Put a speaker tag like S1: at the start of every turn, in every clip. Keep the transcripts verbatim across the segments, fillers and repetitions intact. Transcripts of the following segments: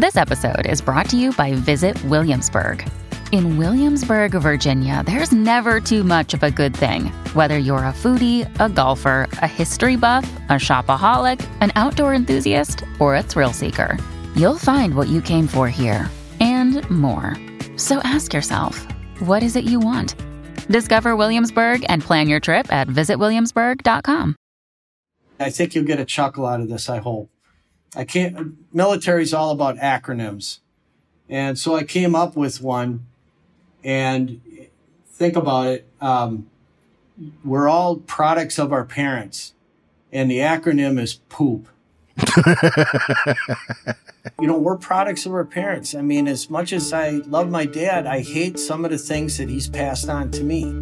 S1: This episode is brought to you by Visit Williamsburg. In Williamsburg, Virginia, there's never too much of a good thing. Whether you're a foodie, a golfer, a history buff, a shopaholic, an outdoor enthusiast, or a thrill seeker, you'll find what you came for here and more. So ask yourself, what is it you want? Discover Williamsburg and plan your trip at visit williamsburg dot com.
S2: I think you'll get a chuckle out of this, I hope. I can't, military's all about acronyms. And so I came up with one, and think about it. Um, we're all products of our parents, and the acronym is POOP. You know, we're products of our parents. I mean, as much as I love my dad, I hate some of the things that he's passed on to me.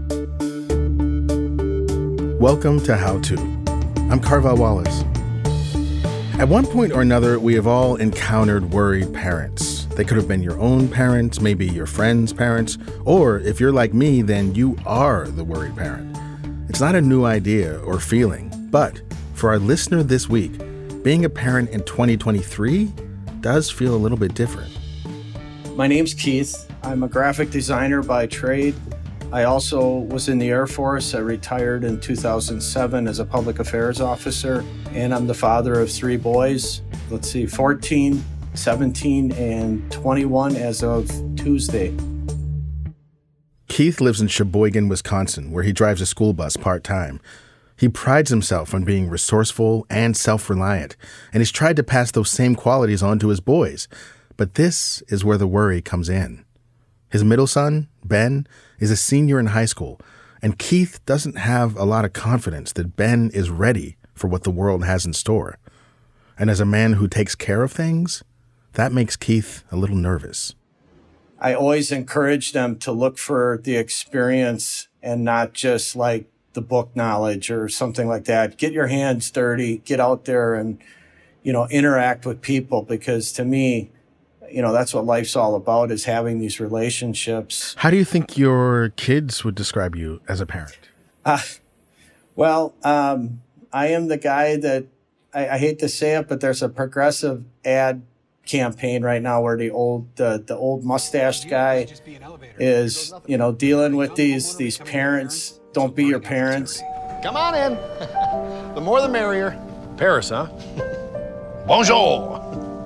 S3: Welcome to How To. I'm Carval Wallace. At one point or another, we have all encountered worried parents. They could have been your own parents, maybe your friends' parents, or if you're like me, then you are the worried parent. It's not a new idea or feeling, but for our listener this week, being a parent in twenty twenty-three does feel a little bit different.
S2: My name's Keith. I'm a graphic designer by trade. I also was in the Air Force. I retired in two thousand seven as a public affairs officer, and I'm the father of three boys. Let's see, fourteen, seventeen, and twenty-one as of Tuesday.
S3: Keith lives in Sheboygan, Wisconsin, where he drives a school bus part-time. He prides himself on being resourceful and self-reliant, and he's tried to pass those same qualities on to his boys. But this is where the worry comes in. His middle son, Ben, is a senior in high school, and Keith doesn't have a lot of confidence that Ben is ready for what the world has in store. And as a man who takes care of things, that makes Keith a little nervous.
S2: I always encourage them to look for the experience and not just like the book knowledge or something like that. Get your hands dirty, get out there and, you know, interact with people, because to me, you know, that's what life's all about, is having these relationships.
S3: How do you think your kids would describe you as a parent?
S2: Uh, well, um, I am the guy that, I, I hate to say it, but there's a progressive ad campaign right now where the old the, the old mustached guy is, you know, dealing with these these parents. Don't be your parents.
S4: Come on in. The more the merrier. Paris, huh? Bonjour.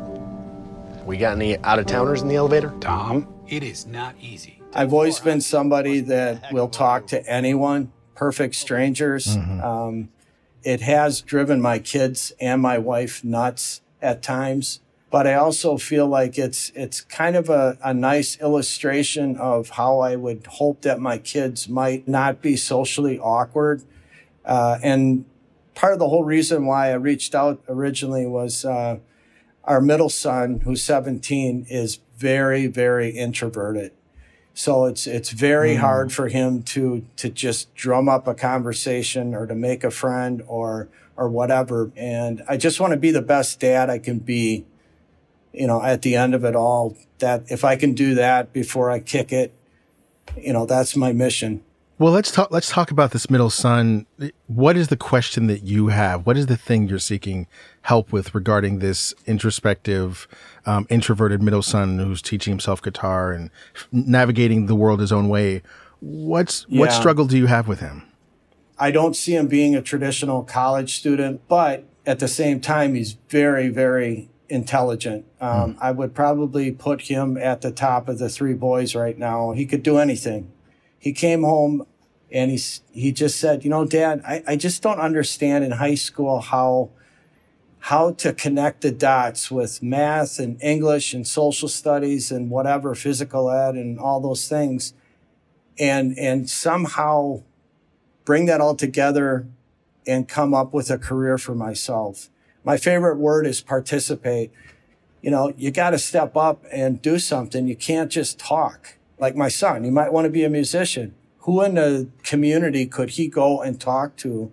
S4: We got any out-of-towners in the elevator?
S5: Tom, it is not easy.
S2: I've always been somebody that will talk to anyone, perfect strangers. Mm-hmm. Um, it has driven my kids and my wife nuts at times, but I also feel like it's it's kind of a, a nice illustration of how I would hope that my kids might not be socially awkward. Uh, and part of the whole reason why I reached out originally was uh, our middle son, who's seventeen, is very, very introverted. So it's it's very mm. hard for him to to just drum up a conversation or to make a friend or or whatever. And I just want to be the best dad I can be, you know, at the end of it all. That if I can do that before I kick it, you know, that's my mission.
S3: Well, let's talk. Let's talk about this middle son. What is the question that you have? What is the thing you're seeking help with regarding this introspective, um, introverted middle son who's teaching himself guitar and navigating the world his own way? What's yeah. what struggle do you have with him?
S2: I don't see him being a traditional college student, but at the same time, he's very, very intelligent. Um, mm. I would probably put him at the top of the three boys right now. He could do anything. He came home and he, he just said, you know, Dad, I, I just don't understand in high school how, how to connect the dots with math and English and social studies and whatever, physical ed and all those things. And, and somehow bring that all together and come up with a career for myself. My favorite word is participate. You know, you got to step up and do something. You can't just talk. Like my son, he might want to be a musician. Who in the community could he go and talk to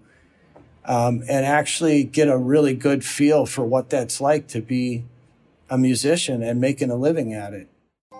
S2: um, and actually get a really good feel for what that's like to be a musician and making a living at it?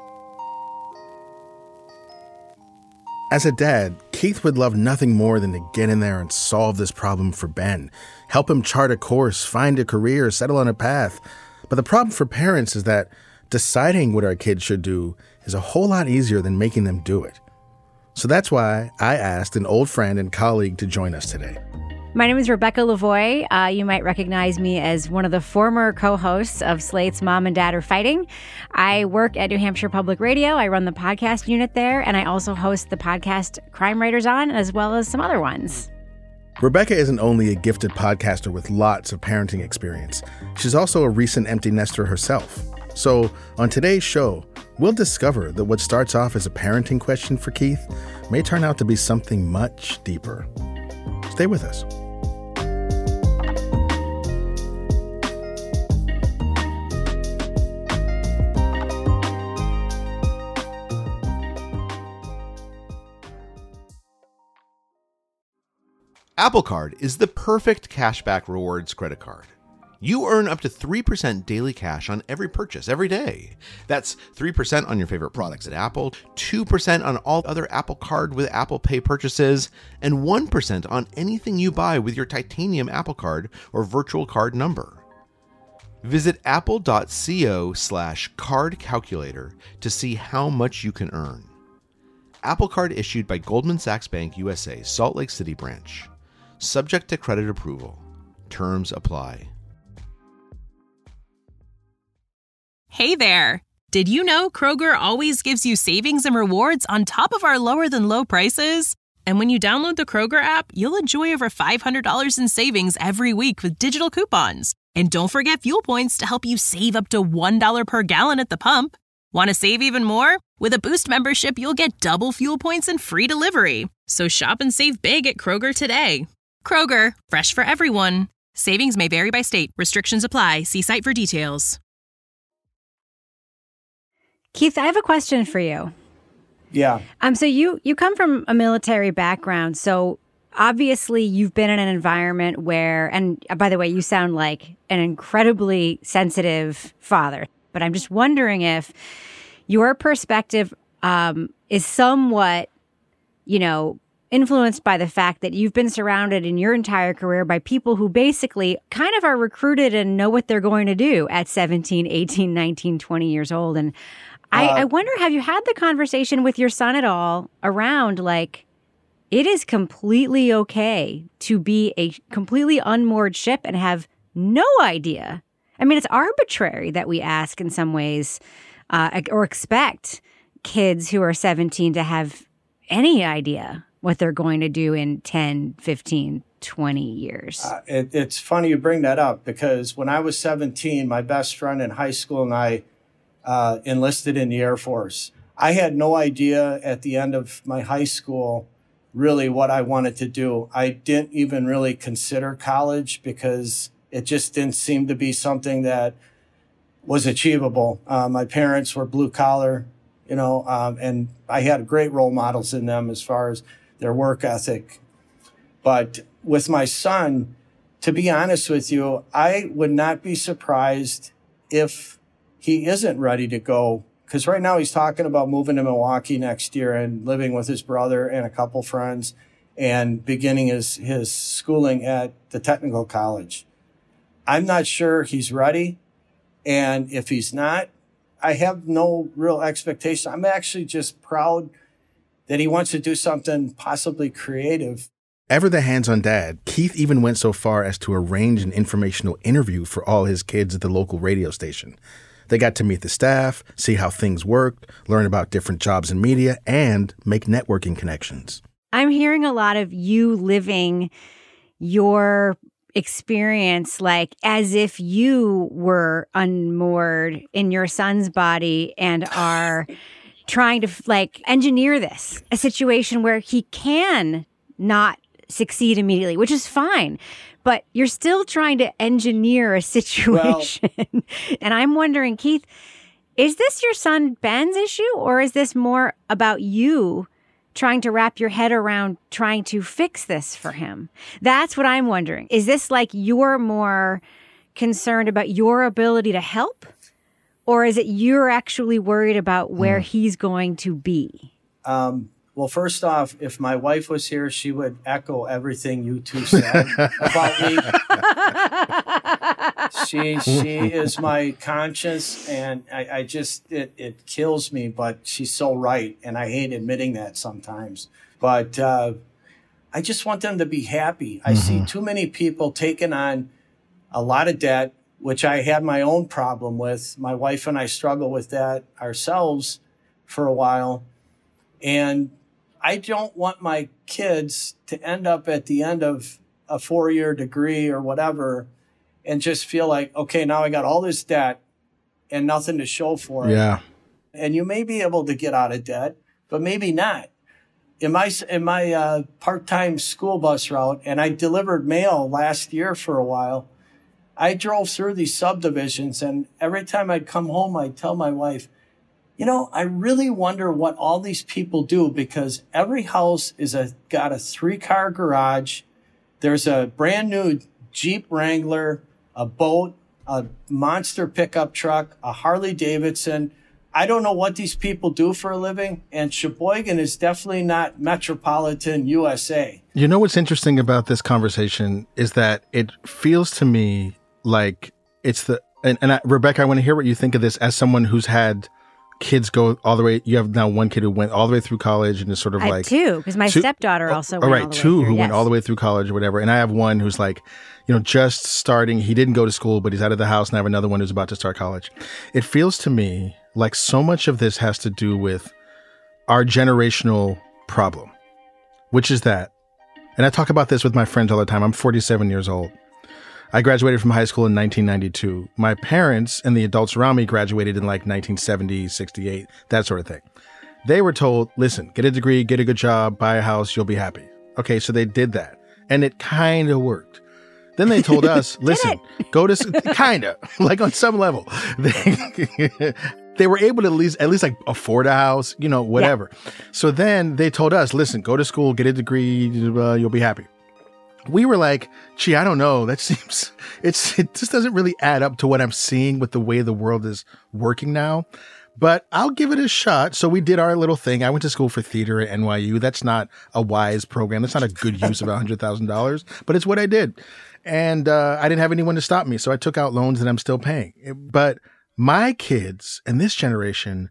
S3: As a dad, Keith would love nothing more than to get in there and solve this problem for Ben, help him chart a course, find a career, settle on a path. But the problem for parents is that deciding what our kids should do is a whole lot easier than making them do it. So that's why I asked an old friend and colleague to join us today.
S6: My name is Rebecca Lavoie. Uh, you might recognize me as one of the former co-hosts of Slate's Mom and Dad Are Fighting. I work at New Hampshire Public Radio. I run the podcast unit there, and I also host the podcast Crime Writers On, as well as some other ones.
S3: Rebecca isn't only a gifted podcaster with lots of parenting experience. She's also a recent empty nester herself. So on today's show, we'll discover that what starts off as a parenting question for Keith may turn out to be something much deeper. Stay with us.
S7: Apple Card is the perfect cashback rewards credit card. You earn up to three percent daily cash on every purchase every day. That's three percent on your favorite products at Apple, two percent on all other Apple Card with Apple Pay purchases, and one percent on anything you buy with your titanium Apple Card or virtual card number. Visit apple.co slash card calculator to see how much you can earn. Apple Card issued by Goldman Sachs Bank U S A, Salt Lake City branch. Subject to credit approval. Terms apply.
S8: Hey there! Did you know Kroger always gives you savings and rewards on top of our lower than low prices? And when you download the Kroger app, you'll enjoy over five hundred dollars in savings every week with digital coupons. And don't forget fuel points to help you save up to one dollar per gallon at the pump. Want to save even more? With a Boost membership, you'll get double fuel points and free delivery. So shop and save big at Kroger today. Kroger, fresh for everyone. Savings may vary by state. Restrictions apply. See site for details.
S6: Keith, I have a question for you.
S2: Yeah.
S6: Um. So you you come from a military background, so obviously you've been in an environment where, and by the way, you sound like an incredibly sensitive father. But I'm just wondering if your perspective um, is somewhat, you know, influenced by the fact that you've been surrounded in your entire career by people who basically kind of are recruited and know what they're going to do at seventeen, eighteen, nineteen, twenty years old. And I, uh, I wonder, have you had the conversation with your son at all around, like, it is completely okay to be a completely unmoored ship and have no idea? I mean, it's arbitrary that we ask in some ways uh, or expect kids who are seventeen to have any idea what they're going to do in ten, fifteen, twenty years.
S2: Uh, it, it's funny you bring that up because when I was seventeen, my best friend in high school and I uh, enlisted in the Air Force. I had no idea at the end of my high school really what I wanted to do. I didn't even really consider college because it just didn't seem to be something that was achievable. Uh, my parents were blue collar, you know, um, and I had great role models in them as far as their work ethic. But with my son, to be honest with you, I would not be surprised if he isn't ready to go. Because right now he's talking about moving to Milwaukee next year and living with his brother and a couple friends and beginning his, his schooling at the technical college. I'm not sure he's ready. And if he's not, I have no real expectation. I'm actually just proud that he wants to do something possibly creative.
S3: Ever the hands-on dad, Keith even went so far as to arrange an informational interview for all his kids at the local radio station. They got to meet the staff, see how things worked, learn about different jobs in media, and make networking connections.
S6: I'm hearing a lot of you living your experience like as if you were unmoored in your son's body and are trying to like engineer this, a situation where he can not succeed immediately, which is fine. But you're still trying to engineer a situation. Well, and I'm wondering, Keith, is this your son Ben's issue, or is this more about you trying to wrap your head around trying to fix this for him? That's what I'm wondering. Is this like you're more concerned about your ability to help, or is it you're actually worried about where mm. he's going to be? Um.
S2: Well, first off, if my wife was here, she would echo everything you two said about me. she she is my conscience, and I, I just it it kills me, but she's so right, and I hate admitting that sometimes. But uh, I just want them to be happy. I mm-hmm. see too many people taking on a lot of debt, which I had my own problem with. My wife and I struggle with that ourselves for a while, and I don't want my kids to end up at the end of a four-year degree or whatever and just feel like, okay, now I got all this debt and nothing to show for it.
S3: Yeah.
S2: And you may be able to get out of debt, but maybe not. In my in my uh, part-time school bus route, and I delivered mail last year for a while, I drove through these subdivisions, and every time I'd come home, I'd tell my wife, you know, I really wonder what all these people do, because every house is a got a three-car garage. There's a brand new Jeep Wrangler, a boat, a monster pickup truck, a Harley Davidson. I don't know what these people do for a living, and Sheboygan is definitely not metropolitan U S A.
S3: You know what's interesting about this conversation is that it feels to me like it's the, and, and I, Rebecca, I want to hear what you think of this as someone who's had kids go all the way. You have now one kid who went all the way through college and is sort of
S6: I
S3: like
S6: have two, because my
S3: two,
S6: stepdaughter also
S3: oh,
S6: went
S3: right,
S6: all the
S3: two
S6: way through,
S3: who
S6: yes.
S3: went all the way through college or whatever. And I have one who's like, you know, just starting. He didn't go to school, but he's out of the house. And I have another one who's about to start college. It feels to me like so much of this has to do with our generational problem, which is that, and I talk about this with my friends all the time. I'm forty-seven years old. I graduated from high school in nineteen ninety-two. My parents and the adults around me graduated in like nineteen seventy, sixty-eight, that sort of thing. They were told, listen, get a degree, get a good job, buy a house, you'll be happy. Okay, so they did that. And it kind of worked. Then they told us, listen, go to, kind of, like on some level. They, they were able to at least, at least like afford a house, you know, whatever. Yeah. So then they told us, listen, go to school, get a degree, uh, you'll be happy. We were like, gee, I don't know. That seems, it's, it just doesn't really add up to what I'm seeing with the way the world is working now. But I'll give it a shot. So we did our little thing. I went to school for theater at N Y U. That's not a wise program. That's not a good use of one hundred thousand dollars, but it's what I did. And uh, I didn't have anyone to stop me. So I took out loans that I'm still paying. But my kids and this generation,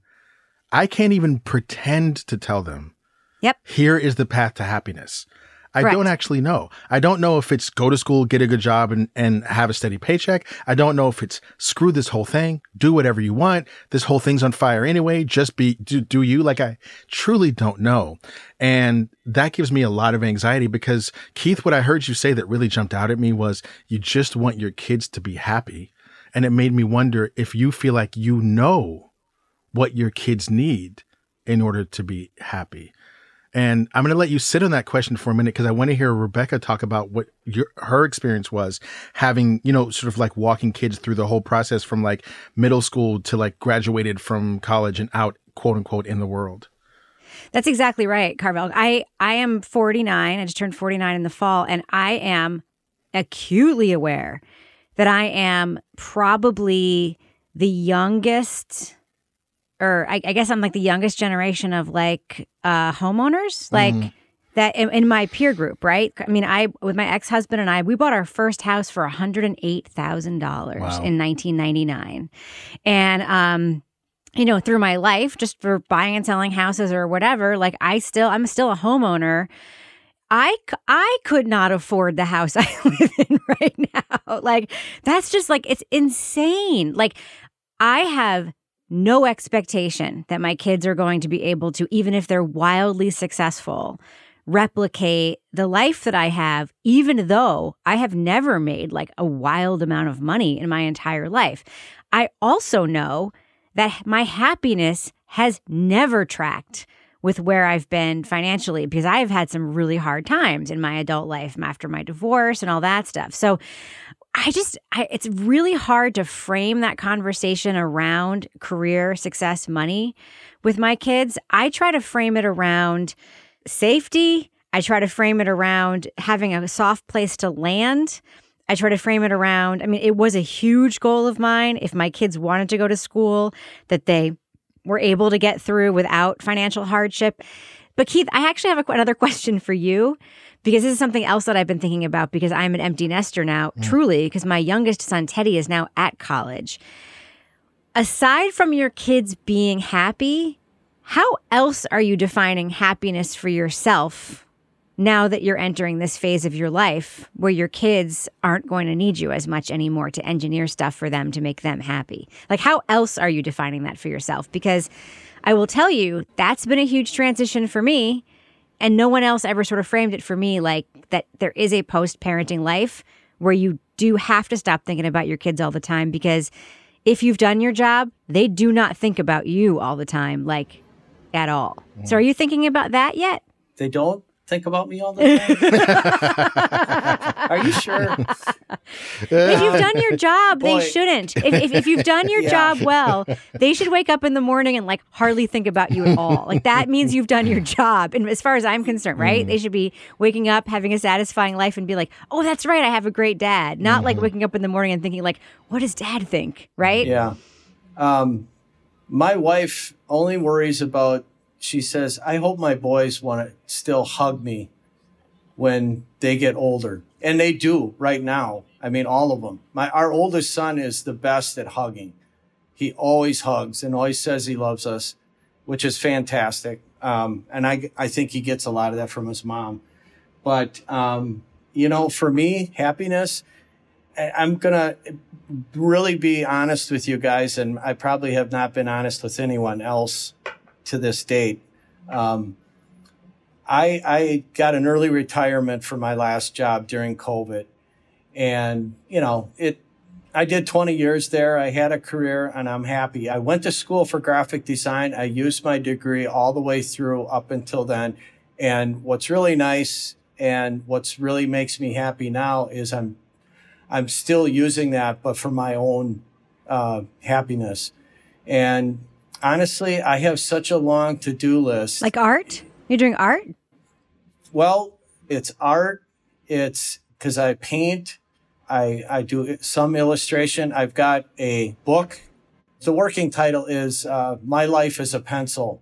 S3: I can't even pretend to tell them,
S6: yep,
S3: here is the path to happiness. I
S6: Correct.
S3: don't actually know. I don't know if it's go to school, get a good job, and, and have a steady paycheck. I don't know if it's screw this whole thing, do whatever you want. This whole thing's on fire anyway. Just be, do, do you? Like, I truly don't know. And that gives me a lot of anxiety because, Keith, what I heard you say that really jumped out at me was you just want your kids to be happy. And it made me wonder if you feel like you know what your kids need in order to be happy. And I'm going to let you sit on that question for a minute because I want to hear Rebecca talk about what your, her experience was having, you know, sort of like walking kids through the whole process from like middle school to like graduated from college and out, quote unquote, in the world.
S6: That's exactly right, Carvel. I, I am forty-nine. I just turned forty-nine in the fall, and I am acutely aware that I am probably the youngest, or I, I guess I'm like the youngest generation of like uh, homeowners, like mm. that in, in my peer group, right? I mean, I with my ex-husband and I, we bought our first house for one hundred eight thousand dollars wow. in nineteen ninety-nine. And, um, you know, through my life, just for buying and selling houses or whatever, like I still, I'm still a homeowner. I, I could not afford the house I live in right now. Like, that's just like, it's insane. Like, I have no expectation that my kids are going to be able to, even if they're wildly successful, replicate the life that I have, even though I have never made like a wild amount of money in my entire life. I also know that my happiness has never tracked with where I've been financially because I've had some really hard times in my adult life after my divorce and all that stuff. So I just, I, it's really hard to frame that conversation around career, success, money with my kids. I try to frame it around safety. I try to frame it around having a soft place to land. I try to frame it around, I mean, it was a huge goal of mine. If my kids wanted to go to school, that they were able to get through without financial hardship. But Keith, I actually have a, another question for you, because this is something else that I've been thinking about, because I'm an empty nester now, mm. truly, because my youngest son, Teddy, is now at college. Aside from your kids being happy, how else are you defining happiness for yourself now that you're entering this phase of your life where your kids aren't going to need you as much anymore to engineer stuff for them to make them happy? Like, how else are you defining that for yourself? Because I will tell you, that's been a huge transition for me, and no one else ever sort of framed it for me like that there is a post-parenting life where you do have to stop thinking about your kids all the time, because if you've done your job, they do not think about you all the time, like at all. Mm. So are you thinking about that yet?
S2: They don't think about me all the time? Are you sure?
S6: If you've done your job, Boy. they shouldn't. If, if, if you've done your yeah. job well, they should wake up in the morning and like hardly think about you at all. Like that means you've done your job. And as far as I'm concerned, right? Mm. They should be waking up, having a satisfying life and be like, oh, that's right, I have a great dad. Not mm-hmm. like waking up in the morning and thinking like, what does dad think? Right?
S2: Yeah. Um, my wife only worries about, she says, I hope my boys want to still hug me when they get older. And they do right now. I mean, all of them. My, our oldest son is the best at hugging. He always hugs and always says he loves us, which is fantastic. Um, and I, I think he gets a lot of that from his mom. But, um, you know, for me, happiness, I, I'm going to really be honest with you guys. And I probably have not been honest with anyone else to this date. Um, I, I got an early retirement for my last job during COVID. And, you know, it, I did twenty years there. I had a career and I'm happy. I went to school for graphic design. I used my degree all the way through up until then. And what's really nice and what's really makes me happy now is I'm, I'm still using that, but for my own, uh, happiness. And honestly, I have such a long to-do list.
S6: Like art? You're doing art?
S2: Well, it's art. It's because I paint. I, I do some illustration. I've got a book. The working title is uh, My Life as a Pencil.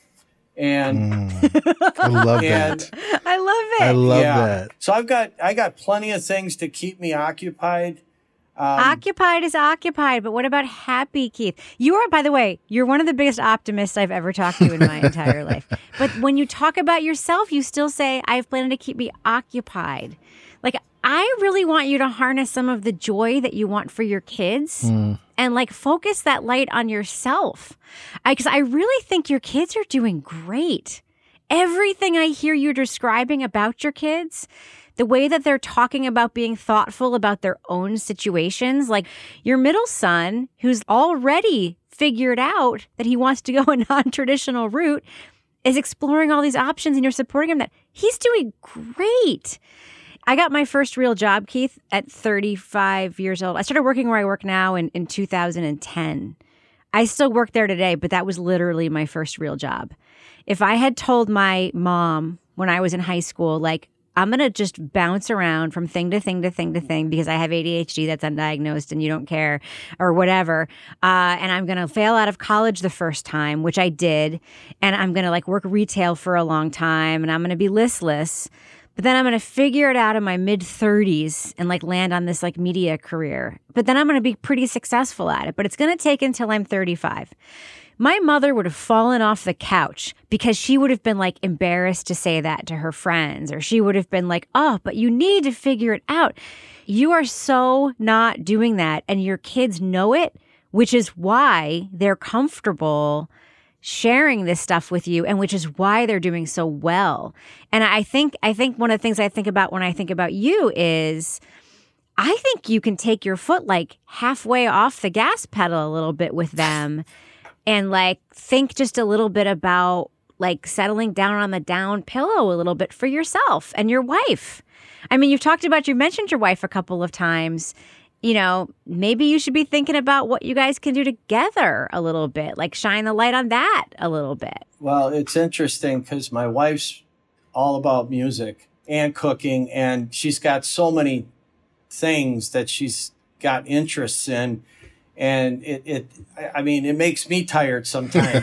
S2: And
S3: mm, I love
S2: and,
S3: that.
S6: I love it.
S3: I love
S2: yeah.
S3: that.
S2: So I've got I got plenty of things to keep me occupied. Um,
S6: occupied is occupied, but what about happy, Keith? You are, by the way, you're one of the biggest optimists I've ever talked to in my entire life. But when you talk about yourself, you still say, I have planned to keep me occupied. Like, I really want you to harness some of the joy that you want for your kids mm. and like focus that light on yourself. Because I, I really think your kids are doing great. Everything I hear you describing about your kids, the way that they're talking about being thoughtful about their own situations, like your middle son, who's already figured out that he wants to go a non-traditional route, is exploring all these options and you're supporting him. That he's doing great. I got my first real job, Keith, at thirty-five years old. I started working where I work now in, in two thousand ten. I still work there today, but that was literally my first real job. If I had told my mom when I was in high school, like, I'm going to just bounce around from thing to thing to thing to thing because I have A D H D that's undiagnosed and you don't care or whatever. Uh, and I'm going to fail out of college the first time, which I did. And I'm going to like work retail for a long time and I'm going to be listless. But then I'm going to figure it out in my mid thirties and like land on this like media career. But then I'm going to be pretty successful at it. But it's going to take until I'm thirty-five. My mother would have fallen off the couch because she would have been like embarrassed to say that to her friends, or she would have been like, oh, but you need to figure it out. You are so not doing that. And your kids know it, which is why they're comfortable sharing this stuff with you and which is why they're doing so well. And I think, I think one of the things I think about when I think about you is I think you can take your foot like halfway off the gas pedal a little bit with them. And like think just a little bit about like settling down on the down pillow a little bit for yourself and your wife. I mean, you've talked about, you mentioned your wife a couple of times. You know, maybe you should be thinking about what you guys can do together a little bit, like shine the light on that a little bit.
S2: Well, it's interesting because my wife's all about music and cooking, and she's got so many things that she's got interests in. And it, it, I mean, it makes me tired sometimes.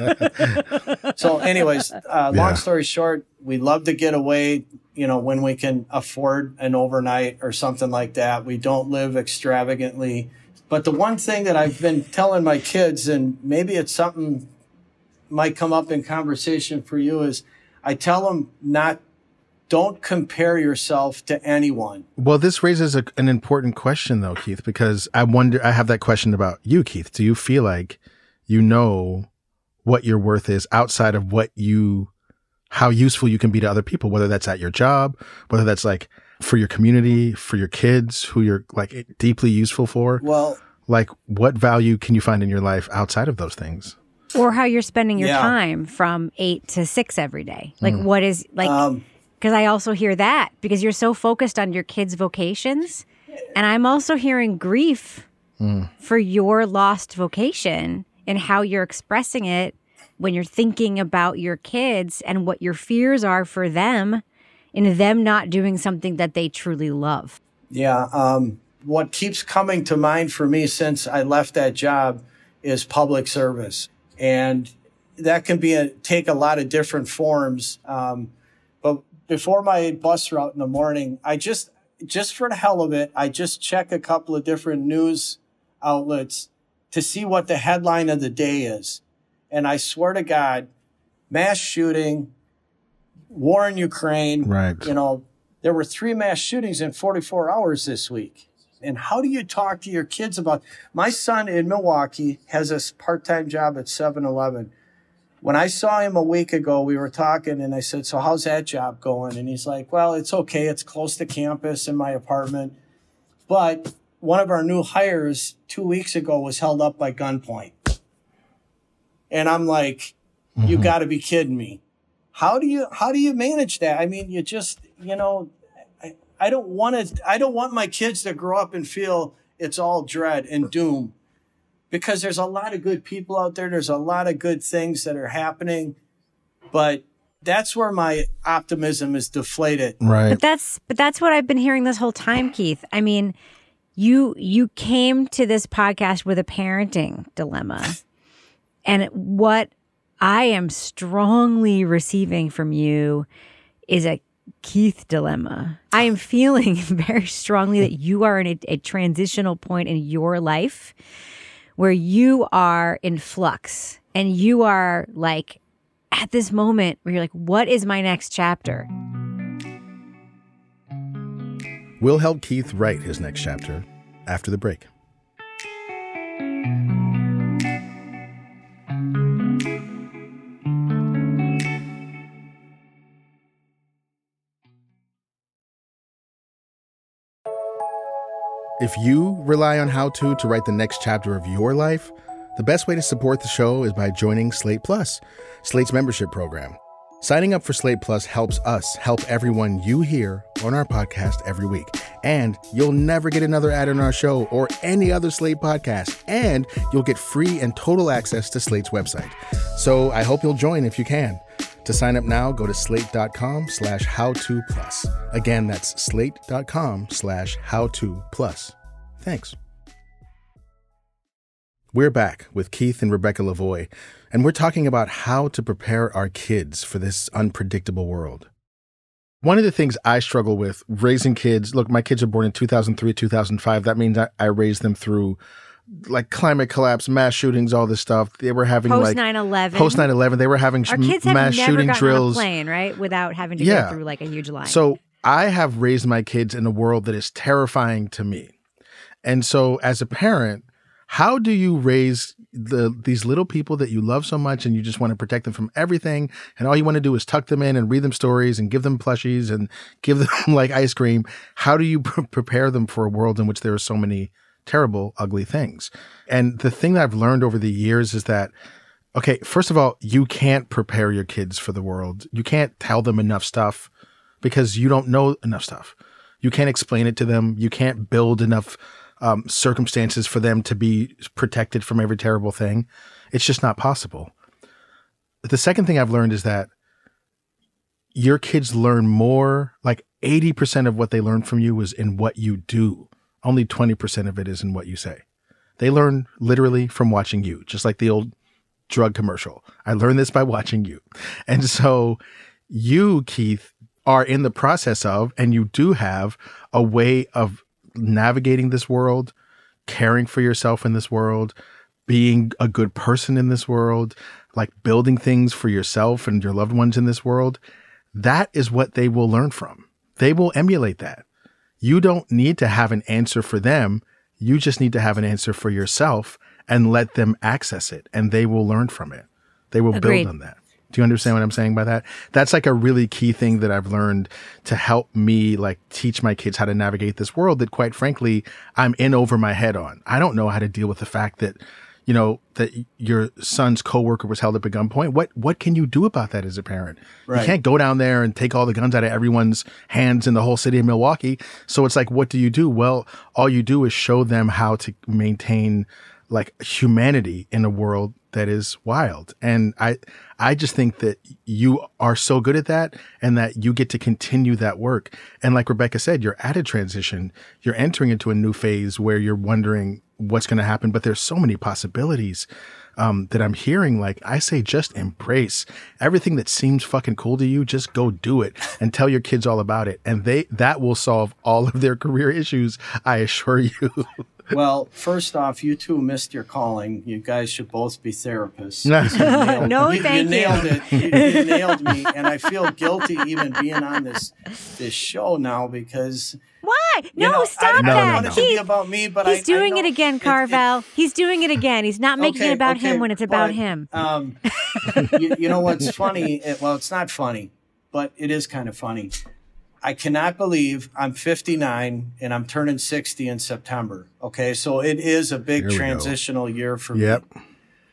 S2: So anyways, uh, long
S3: Yeah.
S2: story short, we love to get away, you know, when we can afford an overnight or something like that. We don't live extravagantly. But the one thing that I've been telling my kids, and maybe it's something might come up in conversation for you, is I tell them not, don't compare yourself to anyone.
S3: Well, this raises a, an important question, though, Keith, because I wonder, I have that question about you, Keith. Do you feel like you know what your worth is outside of what you, how useful you can be to other people, whether that's at your job, whether that's like for your community, for your kids, who you're like deeply useful for?
S2: Well,
S3: like what value can you find in your life outside of those things?
S6: Or how you're spending your
S2: Yeah.
S6: time from eight to six every day. Like
S3: Mm.
S6: what is like,
S2: um,
S6: because I also hear that because you're so focused on your kids' vocations. And I'm also hearing grief
S3: Mm.
S6: for your lost vocation and how you're expressing it when you're thinking about your kids and what your fears are for them and them not doing something that they truly love.
S2: yeah. Um, what keeps coming to mind for me since I left that job is public service. And that can be a, take a lot of different forms. Um, but before my bus route in the morning, I just, just for the hell of it, I just check a couple of different news outlets to see what the headline of the day is. And I swear to God, mass shooting, war in Ukraine.
S3: Right.
S2: You know, there were three mass shootings in forty-four hours this week. And how do you talk to your kids about, my son in Milwaukee has a part-time job at seven eleven. When I saw him a week ago, we were talking and I said, so how's that job going? And he's like, well, it's okay. It's close to campus in my apartment. But one of our new hires two weeks ago was held up by gunpoint. And I'm like, mm-hmm. You got to be kidding me. How do you, how do you manage that? I mean, you just, you know, I, I don't want to, I don't want my kids to grow up and feel it's all dread and doom. Because there's a lot of good people out there. There's a lot of good things that are happening. But that's where my optimism is deflated.
S3: Right.
S6: But that's but that's what I've been hearing this whole time, Keith. I mean, you you came to this podcast with a parenting dilemma. And what I am strongly receiving from you is a Keith dilemma. I am feeling very strongly that you are in a, a transitional point in your life where you are in flux and you are like at this moment where you're like, what is my next chapter?
S3: We'll help Keith write his next chapter after the break. If you rely on How To to write the next chapter of your life, the best way to support the show is by joining Slate Plus, Slate's membership program. Signing up for Slate Plus helps us help everyone you hear on our podcast every week. And you'll never get another ad on our show or any other Slate podcast. And you'll get free and total access to Slate's website. So I hope you'll join if you can. To sign up now, go to slate.com slash how to plus. Again, that's slate.com slash how to plus. Thanks. We're back with Keith and Rebecca Lavoie, and we're talking about how to prepare our kids for this unpredictable world. One of the things I struggle with raising kids, look, my kids are born in two thousand three, two thousand five. That means I, I raised them through like climate collapse, mass shootings, all this stuff. They were having
S6: post
S3: like
S6: nine eleven.
S3: Post nine eleven, they were having
S6: Our kids have
S3: mass
S6: never
S3: shooting
S6: gotten
S3: drills.
S6: on a plane, right? Without having to
S3: Yeah.
S6: go through like a huge line.
S3: So I have raised my kids in a world that is terrifying to me. And so as a parent, how do you raise the these little people that you love so much and you just want to protect them from everything, and all you want to do is tuck them in and read them stories and give them plushies and give them like ice cream? How do you pre- prepare them for a world in which there are so many terrible, ugly things? And the thing that I've learned over the years is that, okay, first of all, you can't prepare your kids for the world. You can't tell them enough stuff because you don't know enough stuff. You can't explain it to them. You can't build enough Um, circumstances for them to be protected from every terrible thing. It's just not possible. The second thing I've learned is that your kids learn more, like eighty percent of what they learn from you is in what you do. Only twenty percent of it is in what you say. They learn literally from watching you, just like the old drug commercial. I learned this by watching you. And so you, Keith, are in the process of, and you do have a way of navigating this world, caring for yourself in this world, being a good person in this world, like building things for yourself and your loved ones in this world. That is what they will learn from. They will emulate that. You don't need to have an answer for them. You just need to have an answer for yourself and let them access it, and they will learn from it. They will
S6: Agreed.
S3: build on that. Do you understand what I'm saying by that? That's like a really key thing that I've learned to help me like teach my kids how to navigate this world that, quite frankly, I'm in over my head on. I don't know how to deal with the fact that, you know, that your son's coworker was held up at gunpoint. What what can you do about that as a parent?
S2: Right.
S3: You can't go down there and take all the guns out of everyone's hands in the whole city of Milwaukee. So it's like, what do you do? Well, all you do is show them how to maintain like humanity in a world that is wild. And I I just think that you are so good at that, and that you get to continue that work. And like Rebecca said, you're at a transition. You're entering into a new phase where you're wondering what's going to happen, but there's so many possibilities um, that I'm hearing. Like I say, just embrace everything that seems fucking cool to you. Just go do it and tell your kids all about it. And they that will solve all of their career issues, I assure you.
S2: Well, first off, you two missed your calling. You guys should both be therapists.
S6: nailed, no,
S2: you,
S6: thank
S2: you.
S6: you.
S2: Nailed it. You, you nailed me, and I feel guilty even being on this this show now because.
S6: Why? No,
S2: you know,
S6: stop
S2: I,
S6: that.
S2: I don't want it to be
S6: Keith,
S2: about me, but
S6: he's
S2: I,
S6: doing
S2: I
S6: it again, Carvel. It, it, he's doing it again. He's not making
S2: okay,
S6: it about
S2: okay,
S6: him when it's about
S2: but,
S6: him.
S2: Um, you, you know what's funny? It, well, it's not funny, but it is kind of funny. I cannot believe I'm fifty-nine and I'm turning sixty in September. Okay, so it is a big transitional go. year for
S3: yep.
S2: me.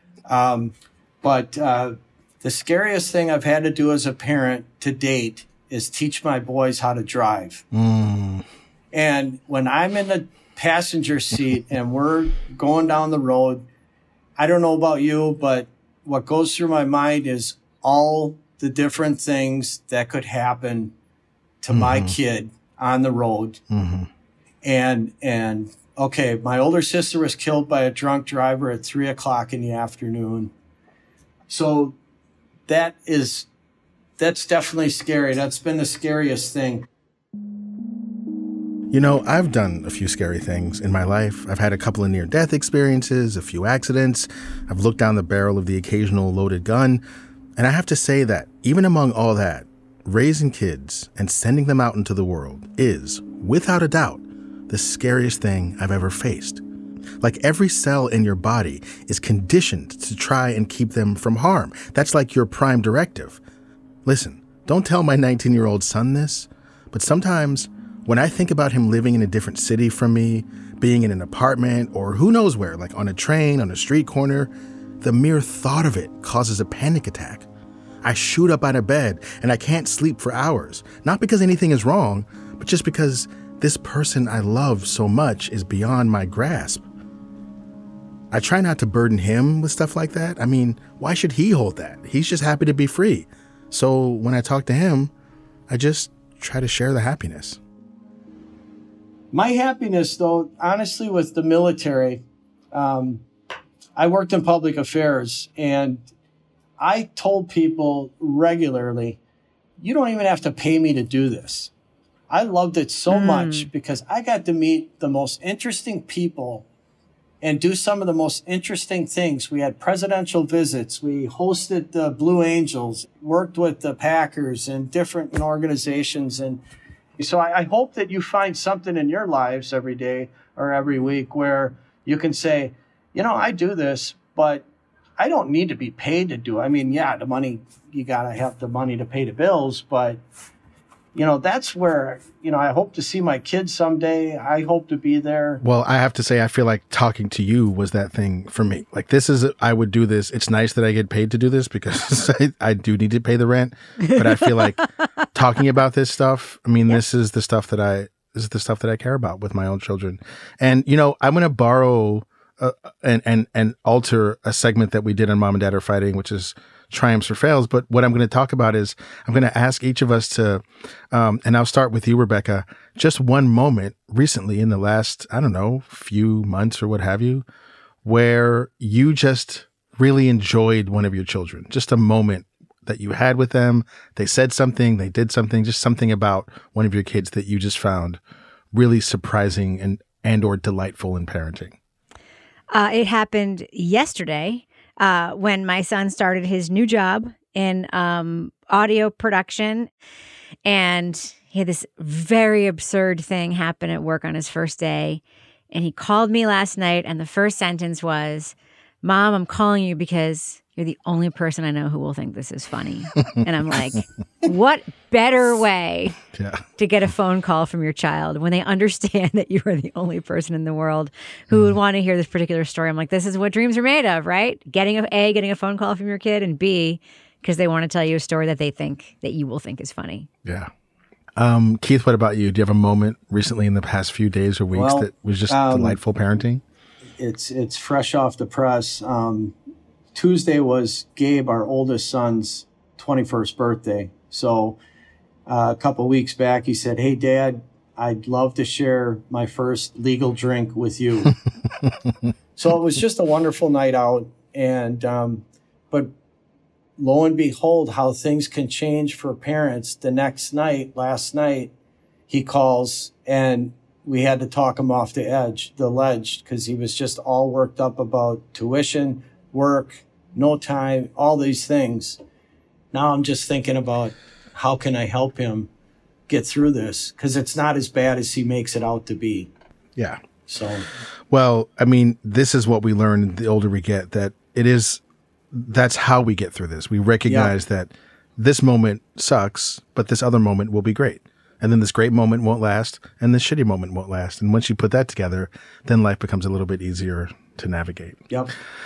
S2: Um, but uh, the scariest thing I've had to do as a parent to date is teach my boys how to drive.
S3: Mm.
S2: And when I'm in the passenger seat and we're going down the road, I don't know about you, but what goes through my mind is all the different things that could happen to mm-hmm. my kid on the road.
S3: Mm-hmm.
S2: And, and okay, my older sister was killed by a drunk driver at three o'clock in the afternoon. So that is, that's definitely scary. That's been the scariest thing.
S3: You know, I've done a few scary things in my life. I've had a couple of near-death experiences, a few accidents. I've looked down the barrel of the occasional loaded gun. And I have to say that even among all that, raising kids and sending them out into the world is, without a doubt, the scariest thing I've ever faced. Like every cell in your body is conditioned to try and keep them from harm. That's like your prime directive. Listen, don't tell my nineteen-year-old son this, but sometimes when I think about him living in a different city from me, being in an apartment, or who knows where, like on a train, on a street corner, the mere thought of it causes a panic attack. I shoot up out of bed and I can't sleep for hours, not because anything is wrong, but just because this person I love so much is beyond my grasp. I try not to burden him with stuff like that. I mean, why should he hold that? He's just happy to be free. So when I talk to him, I just try to share the happiness.
S2: My happiness, though, honestly, with the military, um, I worked in public affairs, and I told people regularly, you don't even have to pay me to do this. I loved it so mm. much because I got to meet the most interesting people and do some of the most interesting things. We had presidential visits. We hosted the Blue Angels, worked with the Packers and different organizations. And so I, I hope that you find something in your lives every day or every week where you can say, you know, I do this, but I don't need to be paid to do it. I mean, yeah, the money, you got to have the money to pay the bills, but, you know, that's where, you know, I hope to see my kids someday. I hope to be there.
S3: Well, I have to say, I feel like talking to you was that thing for me. Like, this is, I would do this. It's nice that I get paid to do this because I, I do need to pay the rent. But I feel like talking about this stuff, I mean, yep. this is the stuff that I, this is the stuff that I care about with my own children. And, you know, I'm going to borrow uh, and, and, and alter a segment that we did on Mom and Dad Are Fighting, which is Triumphs or Fails. But what I'm going to talk about is I'm going to ask each of us to, um, and I'll start with you, Rebecca, just one moment recently in the last, I don't know, few months or what have you, where you just really enjoyed one of your children, just a moment that you had with them. They said something, they did something, just something about one of your kids that you just found really surprising and, and or delightful in parenting?
S6: Uh, it happened yesterday uh, when my son started his new job in um, audio production. And he had this very absurd thing happen at work on his first day. And he called me last night, and the first sentence was, "Mom, I'm calling you because you're the only person I know who will think this is funny." And I'm like, what better way
S3: yeah.
S6: to get a phone call from your child when they understand that you are the only person in the world who mm. would want to hear this particular story? I'm like, this is what dreams are made of, right? Getting a, a getting a phone call from your kid, and B, because they want to tell you a story that they think that you will think is funny.
S3: Yeah. Um, Keith, what about you? Do you have a moment recently in the past few days or weeks well, that was just um, delightful parenting?
S2: It's it's fresh off the press. Um, Tuesday was Gabe, our oldest son's twenty-first birthday. So uh, a couple weeks back, he said, "Hey, Dad, I'd love to share my first legal drink with you." So it was just a wonderful night out. And um, but lo and behold, how things can change for parents. The next night, last night, he calls and we had to talk him off the edge, the ledge, because he was just all worked up about tuition, work, no time, all these things. Now I'm just thinking about how can I help him get through this? Because it's not as bad as he makes it out to be.
S3: Yeah.
S2: So,
S3: well, I mean, this is what we learn the older we get, that it is, that's how we get through this. We recognize yeah. that this moment sucks, but this other moment will be great. And then this great moment won't last, and this shitty moment won't last. And once you put that together, then life becomes a little bit easier to navigate.
S2: Yep.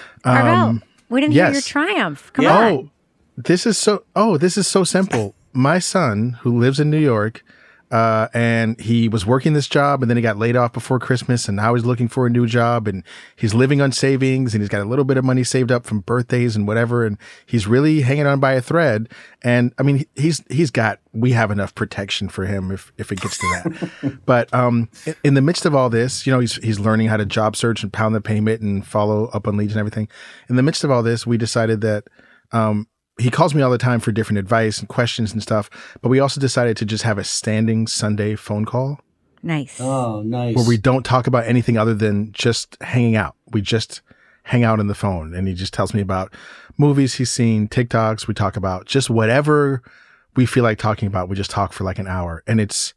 S6: Um, we didn't
S3: yes.
S6: hear your triumph. Come
S3: yeah.
S6: on.
S3: Oh, this is so, oh, this is so simple. My son, who lives in New York, uh, and he was working this job, and then he got laid off before Christmas, and now he's looking for a new job, and he's living on savings, and he's got a little bit of money saved up from birthdays and whatever, and he's really hanging on by a thread. And I mean, he's he's got, we have enough protection for him if if it gets to that. But um, in the midst of all this, you know, he's he's learning how to job search and pound the payment and follow up on leads and everything. In the midst of all this, we decided that um, he calls me all the time for different advice and questions and stuff, but we also decided to just have a standing Sunday phone call.
S6: Nice.
S2: Oh, nice.
S3: Where we don't talk about anything other than just hanging out. We just hang out on the phone, and he just tells me about movies he's seen, TikToks. We talk about just whatever we feel like talking about. We just talk for like an hour, and it's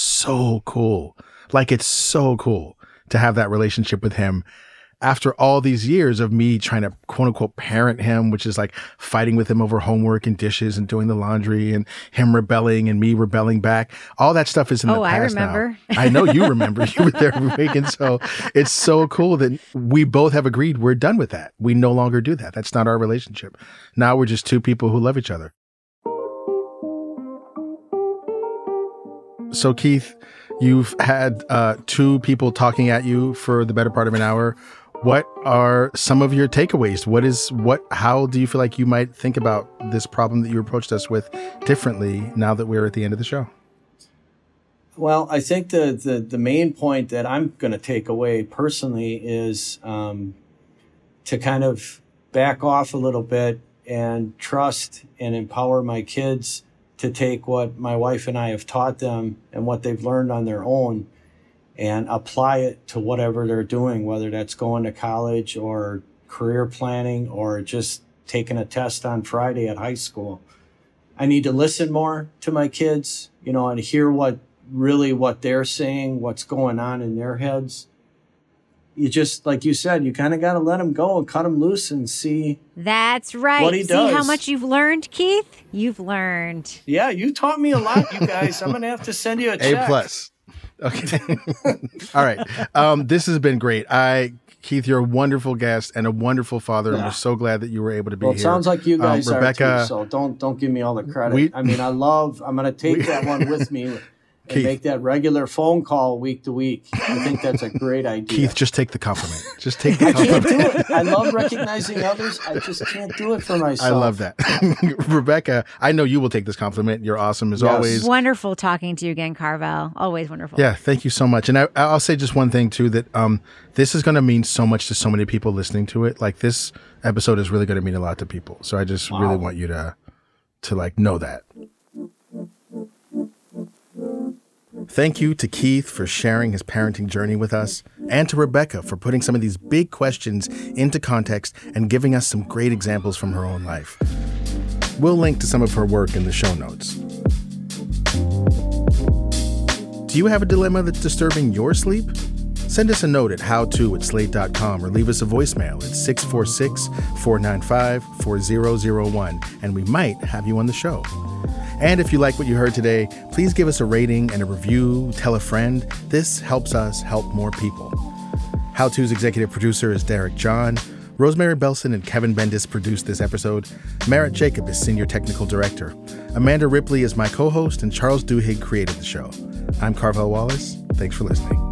S3: so cool. Like, it's so cool to have that relationship with him after all these years of me trying to quote unquote parent him, which is like fighting with him over homework and dishes and doing the laundry and him rebelling and me rebelling back. All that stuff is in
S6: oh,
S3: the past
S6: I remember.
S3: now. I know you remember. You were there every week. And so it's so cool that we both have agreed we're done with that. We no longer do that. That's not our relationship. Now we're just two people who love each other. So Keith, you've had uh, two people talking at you for the better part of an hour. What are some of your takeaways? What is what? How do you feel like you might think about this problem that you approached us with differently now that we're at the end of the show?
S2: Well, I think the the, the main point that I'm going to take away personally is um, to kind of back off a little bit and trust and empower my kids to take what my wife and I have taught them and what they've learned on their own and apply it to whatever they're doing, whether that's going to college or career planning or just taking a test on Friday at high school. I need to listen more to my kids, you know, and hear what really what they're saying, what's going on in their heads. You just, like you said, you kind of got to let him go and cut him loose and see.
S6: That's right.
S2: What he
S6: see
S2: does.
S6: How much you've learned, Keith? You've learned.
S2: Yeah, you taught me a lot, you guys. I'm going to have to send you a check.
S3: A plus. Okay. All right. Um, this has been great. I, Keith, you're a wonderful guest and a wonderful father. Yeah. And we're so glad that you were able to be
S2: well,
S3: here.
S2: It sounds like you guys
S3: um, Rebecca,
S2: are too, so don't don't give me all the credit.
S3: We,
S2: I mean, I love, I'm going to take we, that one with me and
S3: Keith.
S2: make that regular phone call week to week. I think that's a great idea.
S3: Keith, just take the compliment. Just take the
S2: I can't
S3: compliment.
S2: do it. I love recognizing others. I just can't do it for myself.
S3: I love that. Rebecca, I know you will take this compliment. You're awesome as
S2: Yes.
S3: always.
S6: Wonderful talking to you again, Carvel. Always wonderful.
S3: Yeah, thank you so much. And I, I'll say just one thing, too, that um, this is going to mean so much to so many people listening to it. Like, this episode is really going to mean a lot to people. So I just wow. really want you to, to like, know that. Thank you to Keith for sharing his parenting journey with us, and to Rebecca for putting some of these big questions into context and giving us some great examples from her own life. We'll link to some of her work in the show notes. Do you have a dilemma that's disturbing your sleep? Send us a note at howto at slate dot com or leave us a voicemail at six four six, four nine five, four zero zero one, and we might have you on the show. And if you like what you heard today, please give us a rating and a review, tell a friend. This helps us help more people. How To's executive producer is Derek John. Rosemary Belson and Kevin Bendis produced this episode. Merritt Jacob is senior technical director. Amanda Ripley is my co-host, and Charles Duhigg created the show. I'm Carvel Wallace. Thanks for listening.